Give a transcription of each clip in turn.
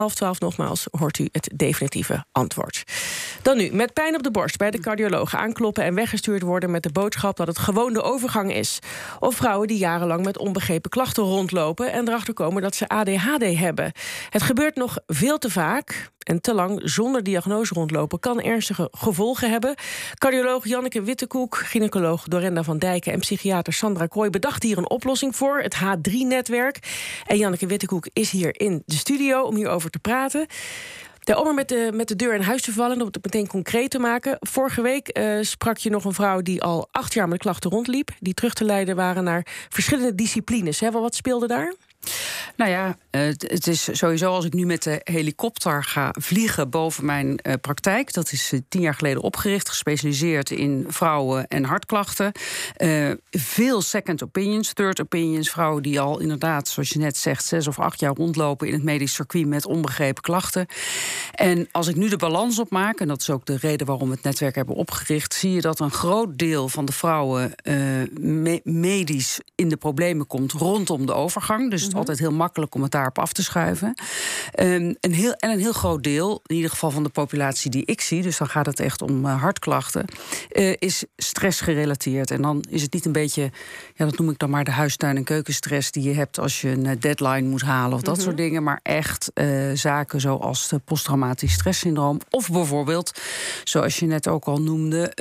11:30 nogmaals hoort u het definitieve antwoord. Dan nu, met pijn op de borst bij de cardioloog aankloppen en weggestuurd worden met de boodschap dat het gewoon de overgang is. Of vrouwen die jarenlang met onbegrepen klachten rondlopen en erachter komen dat ze ADHD hebben. Het gebeurt nog veel te vaak en te lang zonder diagnose rondlopen kan ernstige gevolgen hebben. Cardioloog Janneke Wittekoek, gynaecoloog Dorenda van Dijken en psychiater Sandra Kooi bedachten hier een oplossing voor, het H3-netwerk. En Janneke Wittekoek is hier in de studio om hierover te praten. Om er met de deur in huis te vallen, om het meteen concreet te maken. Vorige week sprak je nog een vrouw die al 8 jaar met klachten rondliep, die terug te leiden waren naar verschillende disciplines. Wat speelde daar? Nou ja, het is sowieso als ik nu met de helikopter ga vliegen boven mijn praktijk. Dat is 10 jaar geleden opgericht, gespecialiseerd in vrouwen en hartklachten. Veel second opinions, third opinions. Vrouwen die al inderdaad, zoals je net zegt, 6 of 8 jaar rondlopen in het medisch circuit met onbegrepen klachten. En als ik nu de balans opmaak, en dat is ook de reden waarom we het netwerk hebben opgericht, zie je dat een groot deel van de vrouwen medisch in de problemen komt rondom de overgang. Dus het is altijd heel makkelijk om het daarop af te schuiven. Een heel groot deel, in ieder geval van de populatie die ik zie, dus dan gaat het echt om hartklachten, is stressgerelateerd. En dan is het niet een beetje, dat noem ik dan maar de huistuin- en keukenstress die je hebt als je een deadline moet halen of dat soort dingen, maar echt zaken zoals de posttraumatisch stresssyndroom of bijvoorbeeld, zoals je net ook al noemde,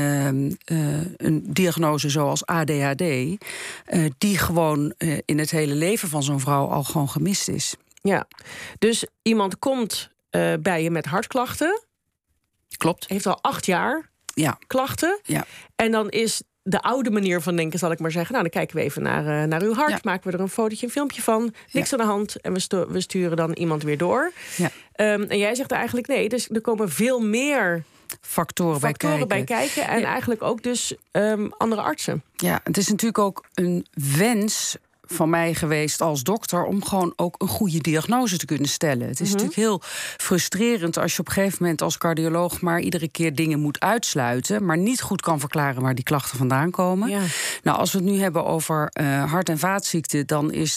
een diagnose zoals ADHD, die gewoon in het hele leven van zo'n vrouw al gewoon gemist is. Ja, dus iemand komt bij je met hartklachten. Klopt. Heeft al 8 jaar klachten. Ja. En dan is de oude manier van denken, zal ik maar zeggen, nou, dan kijken we even naar uw hart, maken we er een fotootje, een filmpje van, niks aan de hand en we sturen dan iemand weer door. Ja. En jij zegt eigenlijk nee, dus er komen veel meer factoren bij kijken en eigenlijk ook dus andere artsen. Ja, het is natuurlijk ook een wens van mij geweest als dokter om gewoon ook een goede diagnose te kunnen stellen. Het is natuurlijk heel frustrerend als je op een gegeven moment als cardioloog maar iedere keer dingen moet uitsluiten, maar niet goed kan verklaren waar die klachten vandaan komen. Ja. Nou, als we het nu hebben over hart- en vaatziekten, dan is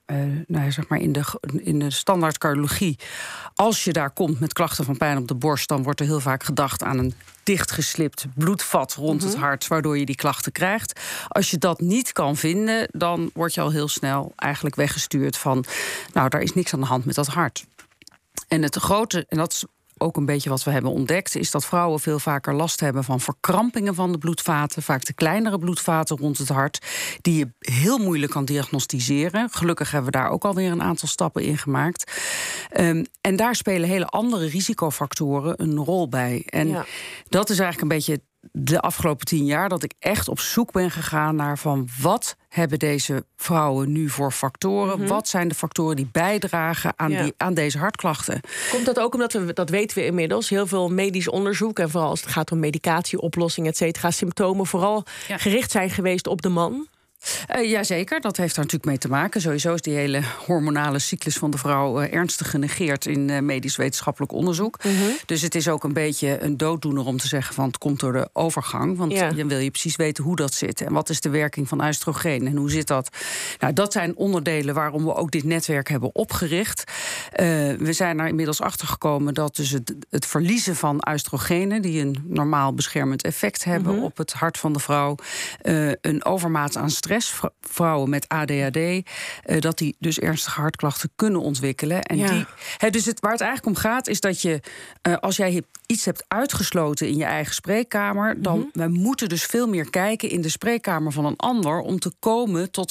zeg maar in de standaard cardiologie, als je daar komt met klachten van pijn op de borst, dan wordt er heel vaak gedacht aan een dichtgeslipt bloedvat rond het hart, waardoor je die klachten krijgt. Als je dat niet kan vinden, dan word je al heel snel eigenlijk weggestuurd van, nou, daar is niks aan de hand met dat hart. En het grote, en dat is ook een beetje wat we hebben ontdekt, is dat vrouwen veel vaker last hebben van verkrampingen van de bloedvaten, vaak de kleinere bloedvaten rond het hart, die je heel moeilijk kan diagnosticeren. Gelukkig hebben we daar ook alweer een aantal stappen in gemaakt. En daar spelen hele andere risicofactoren een rol bij. En dat is eigenlijk een beetje de afgelopen 10 jaar dat ik echt op zoek ben gegaan naar van wat hebben deze vrouwen nu voor factoren? Wat zijn de factoren die bijdragen aan deze hartklachten? Komt dat ook omdat dat weten we inmiddels, heel veel medisch onderzoek en vooral als het gaat om medicatieoplossingen, et cetera, symptomen vooral gericht zijn geweest op de man? Jazeker, dat heeft er natuurlijk mee te maken. Sowieso is die hele hormonale cyclus van de vrouw ernstig genegeerd in medisch-wetenschappelijk onderzoek. Dus het is ook een beetje een dooddoener om te zeggen van het komt door de overgang. Want dan wil je precies weten hoe dat zit. En wat is de werking van oestrogeen en hoe zit dat? Nou, dat zijn onderdelen waarom we ook dit netwerk hebben opgericht. We zijn er inmiddels achter gekomen dat dus het verliezen van oestrogenen, die een normaal beschermend effect hebben op het hart van de vrouw, een overmaat aan stress, vrouwen met ADHD, dat die dus ernstige hartklachten kunnen ontwikkelen. En dus waar het eigenlijk om gaat, is dat je, als jij iets hebt uitgesloten in je eigen spreekkamer, dan we moeten dus veel meer kijken in de spreekkamer van een ander om te komen tot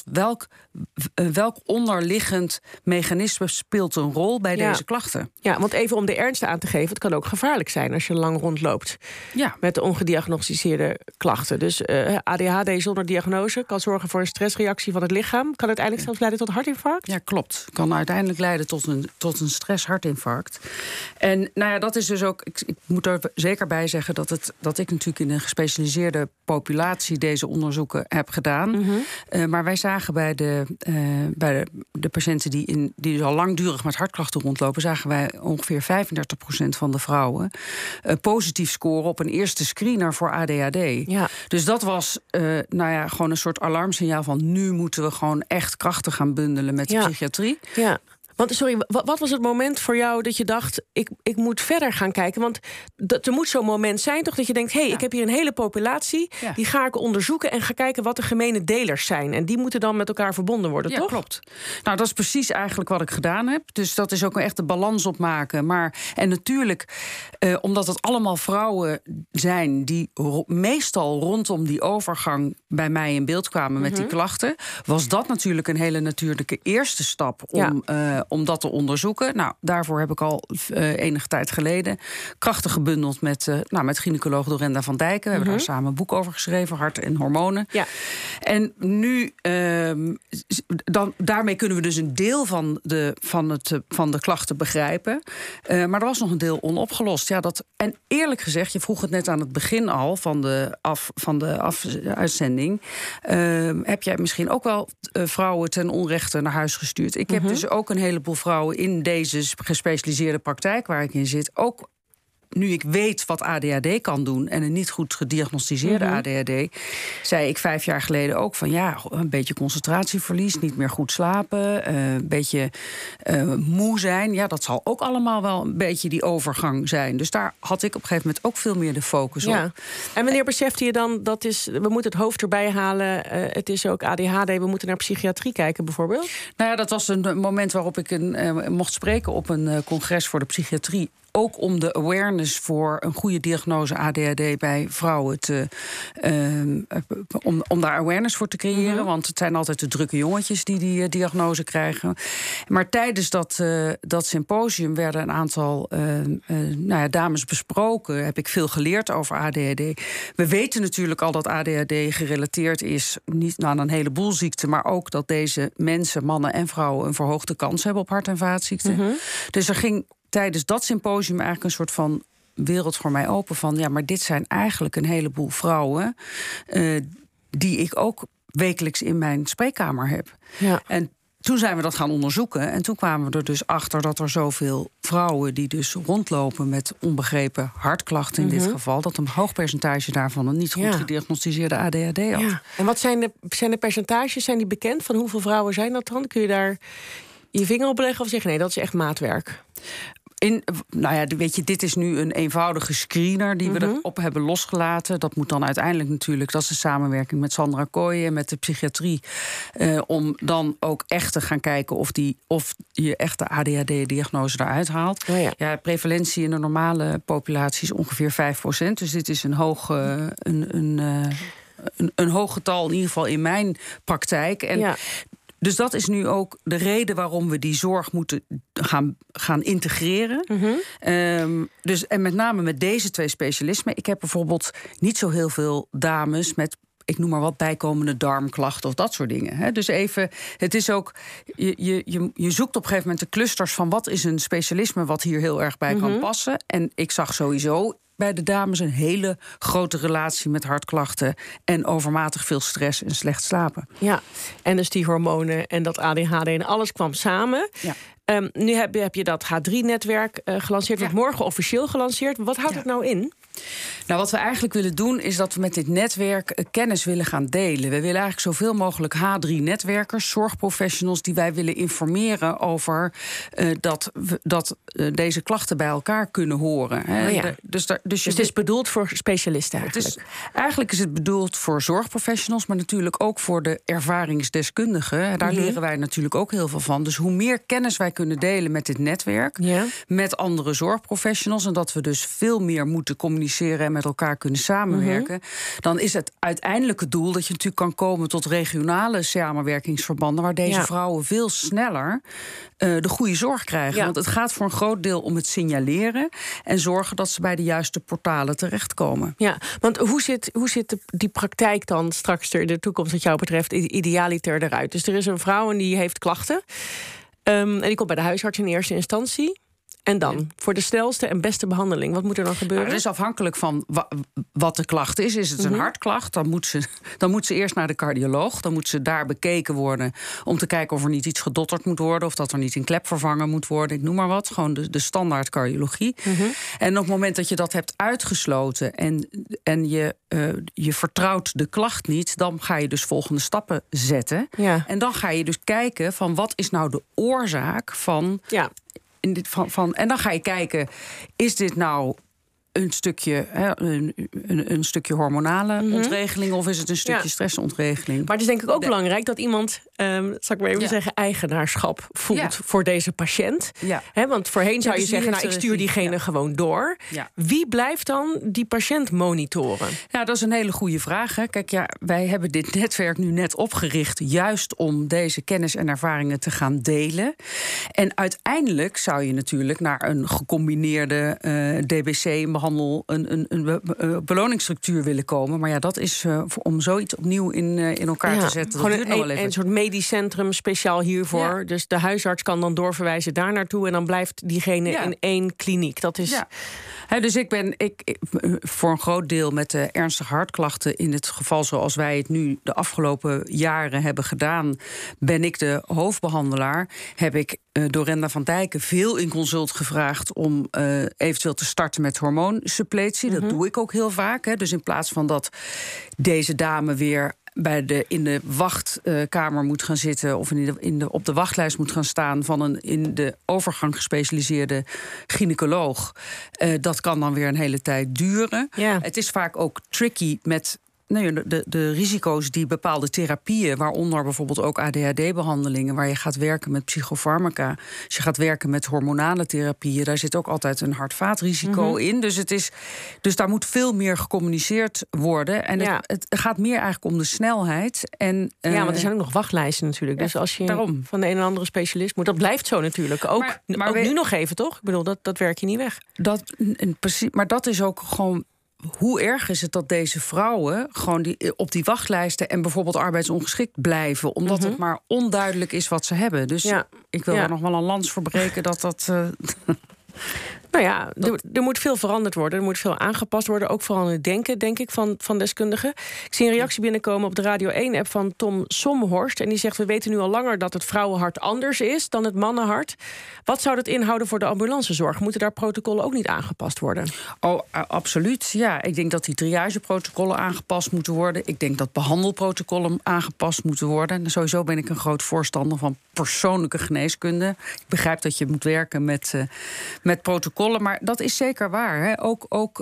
welk onderliggend mechanisme speelt een rol bij deze klachten. Ja, want even om de ernst aan te geven, het kan ook gevaarlijk zijn als je lang rondloopt met de ongediagnosticeerde klachten. Dus ADHD zonder diagnose kan zorgen voor een stressreactie van het lichaam. Kan uiteindelijk zelfs leiden tot hartinfarct? Ja, klopt. Kan uiteindelijk leiden tot een stress-hartinfarct. En nou ja, dat is dus ook, ik moet er zeker bij zeggen dat ik natuurlijk in een gespecialiseerde populatie deze onderzoeken heb gedaan. Maar wij zagen bij de patiënten die dus al langdurig met hartklachten rondlopen, zagen wij ongeveer 35% van de vrouwen positief scoren op een eerste screener voor ADHD. Ja. Dus dat was gewoon een soort alarmsignaal van nu moeten we gewoon echt krachten gaan bundelen met de psychiatrie. Ja. Want sorry, wat was het moment voor jou dat je dacht, ik moet verder gaan kijken? Want er moet zo'n moment zijn toch dat je denkt, ik heb hier een hele populatie, die ga ik onderzoeken en ga kijken wat de gemene delers zijn. En die moeten dan met elkaar verbonden worden, toch? Ja, klopt. Nou, dat is precies eigenlijk wat ik gedaan heb. Dus dat is ook echt de balans opmaken. En natuurlijk, omdat het allemaal vrouwen zijn die meestal rondom die overgang bij mij in beeld kwamen met die klachten, was dat natuurlijk een hele natuurlijke eerste stap om dat te onderzoeken. Nou, daarvoor heb ik al enige tijd geleden krachten gebundeld met gynaecoloog Dorenda van Dijken. We hebben daar samen een boek over geschreven, Hart en Hormonen. Ja. En nu, daarmee kunnen we dus een deel van de klachten begrijpen. Maar er was nog een deel onopgelost. Ja, en eerlijk gezegd, je vroeg het net aan het begin al van de uitzending. Heb jij misschien ook wel vrouwen ten onrechte naar huis gestuurd? Ik heb dus ook een heleboel vrouwen in deze gespecialiseerde praktijk waar ik in zit, ook nu ik weet wat ADHD kan doen en een niet goed gediagnosticeerde ADHD, zei ik 5 jaar geleden ook van een beetje concentratieverlies, niet meer goed slapen, een beetje moe zijn. Ja, dat zal ook allemaal wel een beetje die overgang zijn. Dus daar had ik op een gegeven moment ook veel meer de focus op. En wanneer besefte je dan, we moeten het hoofd erbij halen, het is ook ADHD, we moeten naar psychiatrie kijken bijvoorbeeld? Nou ja, dat was een moment waarop ik mocht spreken op een congres voor de psychiatrie. Ook om de awareness voor een goede diagnose ADHD bij vrouwen om daar awareness voor te creëren. Want het zijn altijd de drukke jongetjes die diagnose krijgen. Maar tijdens dat symposium werden een aantal dames besproken. Heb ik veel geleerd over ADHD. We weten natuurlijk al dat ADHD gerelateerd is niet aan een heleboel ziekten, maar ook dat deze mensen, mannen en vrouwen, een verhoogde kans hebben op hart- en vaatziekten. Dus er ging tijdens dat symposium eigenlijk een soort van wereld voor mij open van maar dit zijn eigenlijk een heleboel vrouwen die ik ook wekelijks in mijn spreekkamer heb. Ja. En toen zijn we dat gaan onderzoeken en toen kwamen we er dus achter dat er zoveel vrouwen die dus rondlopen met onbegrepen hartklachten in dit geval, dat een hoog percentage daarvan een niet goed gediagnosticeerde ADHD had. Ja. En wat zijn de percentages? Zijn die bekend? Van hoeveel vrouwen zijn dat dan? Kun je daar je vinger op leggen of zeggen nee, dat is echt maatwerk? Weet je, dit is nu een eenvoudige screener die we erop hebben losgelaten. Dat moet dan uiteindelijk natuurlijk, dat is de samenwerking met Sandra Kooijen, met de psychiatrie, om dan ook echt te gaan kijken of je echt de ADHD-diagnose eruit haalt. Prevalentie in de normale populatie is ongeveer 5%. Dus dit is een hoog getal, in ieder geval in mijn praktijk. En dus dat is nu ook de reden waarom we die zorg moeten gaan integreren. En met name met deze 2 specialismen. Ik heb bijvoorbeeld niet zo heel veel dames met, ik noem maar wat, bijkomende darmklachten of dat soort dingen. Hè. Dus even, het is ook, je zoekt op een gegeven moment de clusters van wat is een specialisme wat hier heel erg bij kan passen. En ik zag sowieso bij de dames een hele grote relatie met hartklachten en overmatig veel stress en slecht slapen. Ja, en dus die hormonen en dat ADHD en alles kwam samen. Ja. Nu heb je dat H3-netwerk gelanceerd, wordt morgen officieel gelanceerd. Wat houdt het nou in? Nou, wat we eigenlijk willen doen is dat we met dit netwerk kennis willen gaan delen. We willen eigenlijk zoveel mogelijk H3-netwerkers, zorgprofessionals, die wij willen informeren over dat deze klachten bij elkaar kunnen horen. Dus het is bedoeld voor specialisten eigenlijk? Eigenlijk is het bedoeld voor zorgprofessionals, maar natuurlijk ook voor de ervaringsdeskundigen. Daar leren wij natuurlijk ook heel veel van. Dus hoe meer kennis wij kunnen delen met dit netwerk, met andere zorgprofessionals, en dat we dus veel meer moeten communiceren en met elkaar kunnen samenwerken, dan is het uiteindelijke doel dat je natuurlijk kan komen tot regionale samenwerkingsverbanden waar deze vrouwen veel sneller de goede zorg krijgen. Want het gaat voor een groot deel om het signaleren en zorgen dat ze bij de juiste portalen terechtkomen. Ja, want hoe zit die praktijk dan straks in de toekomst wat jou betreft idealiter eruit? Dus er is een vrouw en die heeft klachten. En die komt bij de huisarts in eerste instantie. En dan, voor de snelste en beste behandeling, wat moet er dan gebeuren? Nou, dat is afhankelijk van wat de klacht is. Is het een hartklacht, dan moet ze eerst naar de cardioloog. Dan moet ze daar bekeken worden om te kijken of er niet iets gedotterd moet worden, of dat er niet een klep vervangen moet worden. Ik noem maar wat, gewoon de standaard cardiologie. En op het moment dat je dat hebt uitgesloten en je vertrouwt de klacht niet, dan ga je dus volgende stappen zetten. Ja. En dan ga je dus kijken van wat is nou de oorzaak van... Ja. En dan ga je kijken, is dit nou een stukje hormonale ontregeling, of is het een stukje stressontregeling? Maar het is denk ik ook belangrijk dat iemand, zal ik maar even zeggen, eigenaarschap voelt voor deze patiënt. Ja. Want voorheen zou je zeggen, ik stuur diegene gewoon door. Ja. Wie blijft dan die patiënt monitoren? Ja, dat is een hele goede vraag. Hè. Kijk, wij hebben dit netwerk nu net opgericht juist om deze kennis en ervaringen te gaan delen. En uiteindelijk zou je natuurlijk naar een gecombineerde DBC, een beloningsstructuur willen komen. Maar dat is om zoiets opnieuw in elkaar te zetten. Dat duurt nog wel even. Een soort medisch centrum speciaal hiervoor. Ja. Dus de huisarts kan dan doorverwijzen daar naartoe en dan blijft diegene in één kliniek. Dat is... Ja. Dus ik voor een groot deel met de ernstige hartklachten, in het geval zoals wij het nu de afgelopen jaren hebben gedaan, ben ik de hoofdbehandelaar. Heb ik Dorenda van Dijken veel in consult gevraagd om eventueel te starten met hormoonsuppletie. Dat doe ik ook heel vaak. Hè. Dus in plaats van dat deze dame weer in de wachtkamer moet gaan zitten of op de wachtlijst moet gaan staan van een in de overgang gespecialiseerde gynaecoloog. Dat kan dan weer een hele tijd duren. Ja. Het is vaak ook tricky met de risico's die bepaalde therapieën, waaronder bijvoorbeeld ook ADHD-behandelingen, waar je gaat werken met psychofarmaca, als je gaat werken met hormonale therapieën, daar zit ook altijd een hart-vaatrisico in. Dus daar moet veel meer gecommuniceerd worden. En het gaat meer eigenlijk om de snelheid. En, want er zijn ook nog wachtlijsten natuurlijk. Dus als je van de een en andere specialist moet, dat blijft zo natuurlijk. Ook nu nog even, toch? Ik bedoel, dat werk je niet weg. Precies, maar dat is ook gewoon... Hoe erg is het dat deze vrouwen gewoon op die wachtlijsten en bijvoorbeeld arbeidsongeschikt blijven, omdat het maar onduidelijk is wat ze hebben. Dus ik wil er nog wel een lans voor breken dat... Nou ja, er moet veel veranderd worden. Er moet veel aangepast worden. Ook vooral in het denken, denk ik, van deskundigen. Ik zie een reactie binnenkomen op de Radio 1-app van Tom Somhorst. En die zegt, we weten nu al langer dat het vrouwenhart anders is dan het mannenhart. Wat zou dat inhouden voor de ambulancezorg? Moeten daar protocollen ook niet aangepast worden? Oh, absoluut. Ja, ik denk dat die triageprotocollen aangepast moeten worden. Ik denk dat behandelprotocollen aangepast moeten worden. En sowieso ben ik een groot voorstander van persoonlijke geneeskunde. Ik begrijp dat je moet werken met protocollen, maar dat is zeker waar. Hè. Ook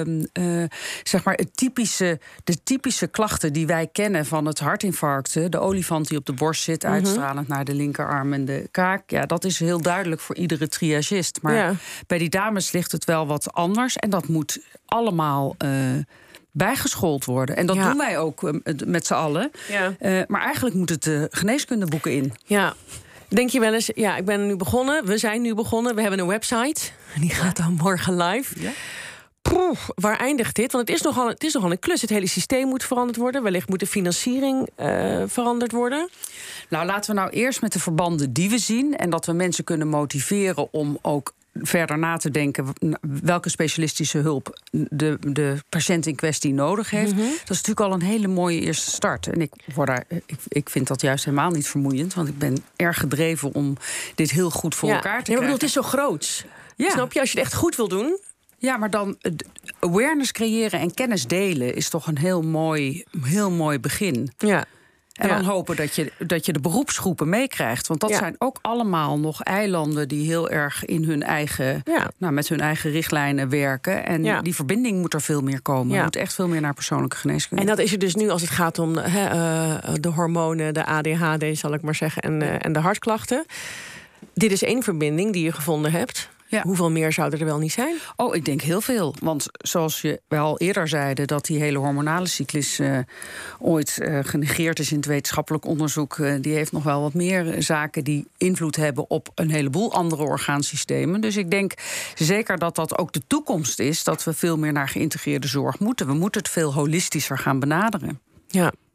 zeg maar de typische klachten die wij kennen van het hartinfarct, de olifant die op de borst zit, uitstralend naar de linkerarm en de kaak. Ja, dat is heel duidelijk voor iedere triagist. Maar bij die dames ligt het wel wat anders en dat moet allemaal bijgeschoold worden. En dat doen wij ook met z'n allen. Ja. Maar eigenlijk moet het geneeskundeboeken in. Ja. Denk je wel eens, ik ben nu begonnen. We zijn nu begonnen. We hebben een website. Die gaat dan morgen live. Ja. Waar eindigt dit? Want het is nogal een klus. Het hele systeem moet veranderd worden. Wellicht moet de financiering veranderd worden. Nou, laten we nou eerst met de verbanden die we zien, en dat we mensen kunnen motiveren om ook verder na te denken welke specialistische hulp de patiënt in kwestie nodig heeft. Dat is natuurlijk al een hele mooie eerste start. En ik vind dat juist helemaal niet vermoeiend, want ik ben erg gedreven om dit heel goed voor elkaar te krijgen. Het is zo groots. Ja. Snap je? Als je het echt goed wil doen. Ja, maar dan awareness creëren en kennis delen is toch een heel mooi begin. Ja. En dan hopen dat je de beroepsgroepen meekrijgt. Want dat zijn ook allemaal nog eilanden die heel erg in hun eigen, met hun eigen richtlijnen werken. En die verbinding moet er veel meer komen. Er moet echt veel meer naar persoonlijke geneeskunde. En dat is er dus nu als het gaat om de hormonen, de ADHD, zal ik maar zeggen, en de hartklachten. Dit is één verbinding die je gevonden hebt. Ja. Hoeveel meer zouden er wel niet zijn? Oh, ik denk heel veel. Want zoals je wel eerder zeiden, dat die hele hormonale cyclus ooit genegeerd is in het wetenschappelijk onderzoek. Die heeft nog wel wat meer zaken die invloed hebben op een heleboel andere orgaansystemen. Dus ik denk zeker dat dat ook de toekomst is, dat we veel meer naar geïntegreerde zorg moeten. We moeten het veel holistischer gaan benaderen. Ja.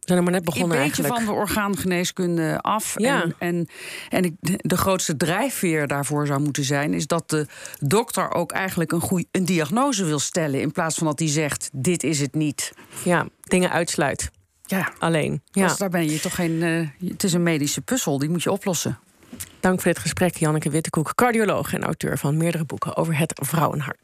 zijn er maar net begonnen een beetje eigenlijk. van de orgaangeneeskunde af. Ja. En de grootste drijfveer daarvoor zou moeten zijn, is dat de dokter ook eigenlijk een diagnose wil stellen, in plaats van dat hij zegt, dit is het niet. Ja, dingen uitsluit. Ja, Alleen. Ja. daar ben je toch geen. Het is een medische puzzel, die moet je oplossen. Dank voor dit gesprek, Janneke Wittekoek, cardioloog en auteur van meerdere boeken over het vrouwenhart.